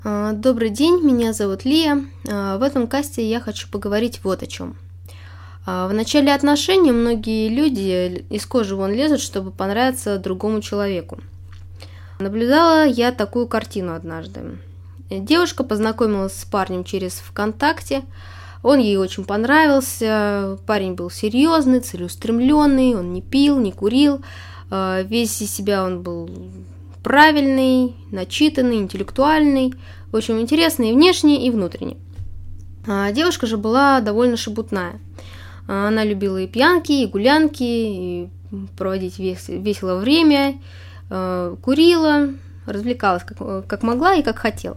Добрый день, меня зовут Лия. В этом касте я хочу поговорить вот о чем. В начале отношений многие люди из кожи вон лезут, чтобы понравиться другому человеку. Наблюдала я такую картину однажды. Девушка познакомилась с парнем через ВКонтакте. Он ей очень понравился. Парень был серьезный, целеустремленный, он не пил, не курил. Весь из себя он был правильный, начитанный, интеллектуальный, в общем, интересный и внешне, и внутренне. Девушка же была довольно шебутная. Она любила и пьянки, и гулянки, и проводить весело время, курила, развлекалась как могла и как хотела.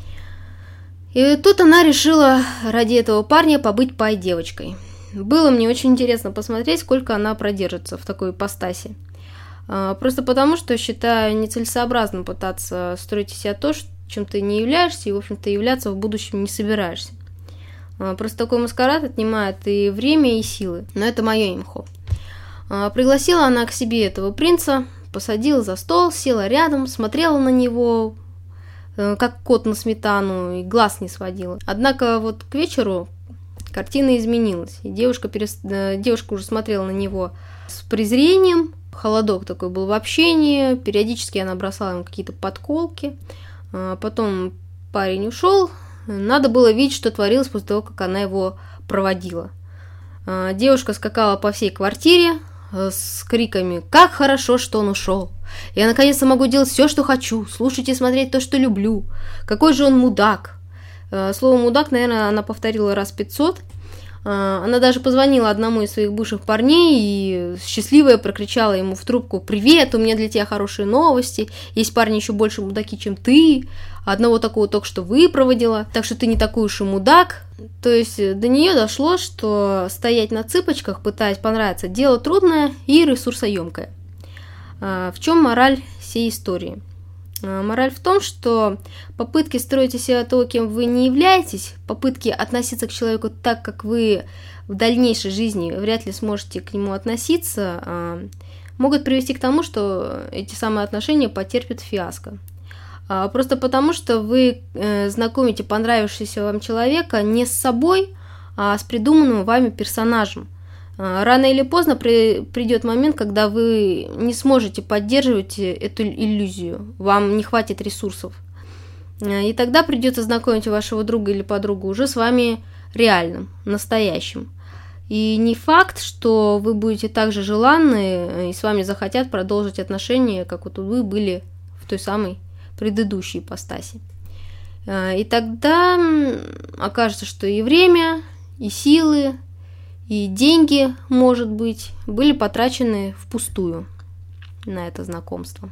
И тут она решила ради этого парня побыть пай-девочкой. Было мне очень интересно посмотреть, сколько она продержится в такой ипостаси. Просто потому, что считаю нецелесообразным пытаться строить из себя то, чем ты не являешься, и, в общем-то, являться в будущем не собираешься. Просто такой маскарад отнимает и время, и силы. Но это мое имхо. Пригласила она к себе этого принца, посадила за стол, села рядом, смотрела на него, как кот на сметану, и глаз не сводила. Однако вот к вечеру картина изменилась, и девушка уже смотрела на него с презрением. Холодок такой был в общении, периодически она бросала ему какие-то подколки. Потом парень ушел, надо было видеть, что творилось после того, как она его проводила. Девушка скакала по всей квартире с криками: «Как хорошо, что он ушел! Я наконец-то могу делать все, что хочу, слушать и смотреть то, что люблю! Какой же он мудак!» Слово «мудак», наверное, она повторила раз 500. Она даже позвонила одному из своих бывших парней и счастливая прокричала ему в трубку: «Привет, у меня для тебя хорошие новости. Есть парни еще больше мудаки, чем ты. Одного такого только что выпроводила, так что ты не такой уж и мудак». То есть до нее дошло, что стоять на цыпочках, пытаясь понравиться, дело трудное и ресурсоемкое. В чем мораль всей истории? Мораль в том, что попытки строить из себя то, кем вы не являетесь, попытки относиться к человеку так, как вы в дальнейшей жизни вряд ли сможете к нему относиться, могут привести к тому, что эти самые отношения потерпят фиаско. Просто потому, что вы знакомите понравившегося вам человека не с собой, а с придуманным вами персонажем. Рано или поздно придет момент, когда вы не сможете поддерживать эту иллюзию, вам не хватит ресурсов. И тогда придется знакомить вашего друга или подругу уже с вами реальным, настоящим. И не факт, что вы будете так же желанны и с вами захотят продолжить отношения, как вот вы были в той самой предыдущей ипостаси. И тогда окажется, что и время, и силы, и деньги, может быть, были потрачены впустую на это знакомство.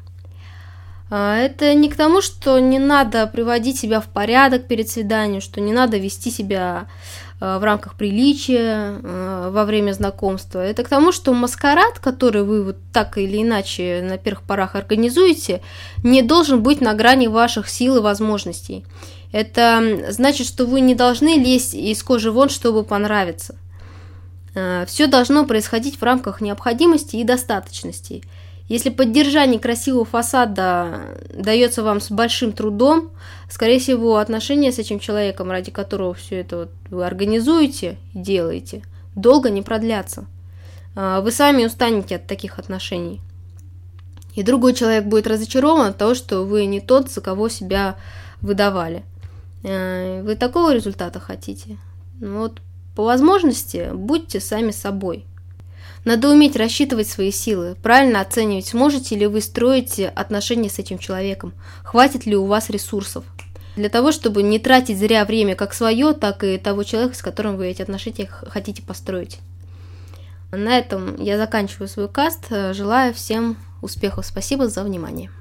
Это не к тому, что не надо приводить себя в порядок перед свиданием, что не надо вести себя в рамках приличия во время знакомства. Это к тому, что маскарад, который вы вот так или иначе на первых порах организуете, не должен быть на грани ваших сил и возможностей. Это значит, что вы не должны лезть из кожи вон, чтобы понравиться. Все должно происходить в рамках необходимости и достаточности. Если поддержание красивого фасада дается вам с большим трудом, скорее всего, отношения с этим человеком, ради которого все это вот вы организуете и делаете, долго не продлятся. Вы сами устанете от таких отношений. И другой человек будет разочарован от того, что вы не тот, за кого себя выдавали. Вы такого результата хотите? Вот. По возможности будьте сами собой. Надо уметь рассчитывать свои силы, правильно оценивать, сможете ли вы строить отношения с этим человеком, хватит ли у вас ресурсов. Для того, чтобы не тратить зря время как свое, так и того человека, с которым вы эти отношения хотите построить. На этом я заканчиваю свой каст. Желаю всем успехов. Спасибо за внимание.